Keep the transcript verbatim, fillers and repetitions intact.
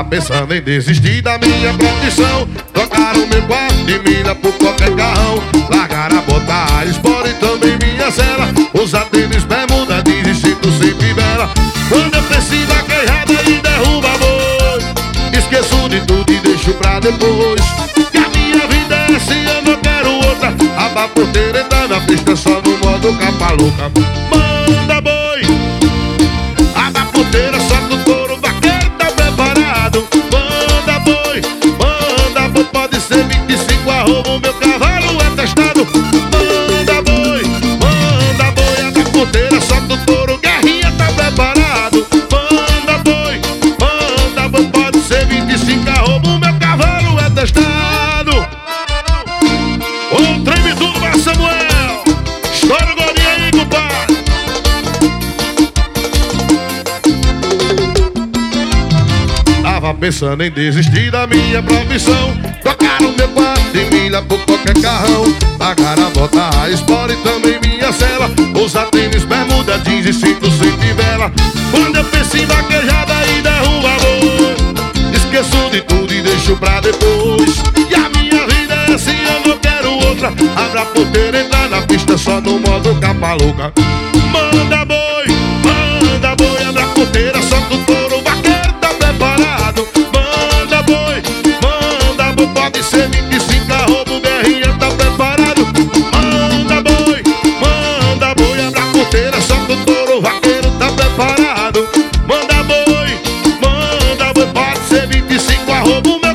pensando em desistir da minha profissão. Trocaram meu quarto de milha por qualquer carrão. Largaram a bota, Sport e também minha cela. Usar tênis, bermuda, jeans e cinto sem fivela. Quando eu preciso vaquejada e derruba boi, esqueço de tudo e deixo pra depois. Que a minha vida é assim, eu não quero outra. Aba por ter entrar na pista só no modo capa louca. Manda boi, aba porteira, solta o couro, vaqueiro tá preparado. Manda boi, manda boi, pode ser vinte e cinco arroba, o meu cavalo é testado. Manda boi, manda boi, aba porteira, solta o couro, guerrinha tá preparado. Manda boi, manda boi, pode ser vinte e cinco arroba, o meu cavalo é testado. Ô, treme tudo, vai Samuel, estoura o golinho aí, compadre. Tava pensando em desistir da minha profissão. Trocaram meu quarto de milha por qualquer carrão. Pagaram a bota, a Sport e também minha cela. Usar tênis, bermuda, jeans e cinto sem fivela. Quando eu penso em vaquejada e derruba boi, esqueço de tudo e deixo pra depois. E a minha vida é assim, eu não quero outra. Abra a porteira, entrar na pista só no modo capa louca. Manda boi, manda boi, abra a porteira, solta o couro, o vaqueiro tá preparado. Manda boi, manda boi, pode ser vinte e cinco arroba, o guerrinha tá preparado. Manda boi, manda boi, abra a porteira, solta o couro, o vaqueiro tá preparado. Manda boi, manda boi, pode ser vinte e cinco arroba, o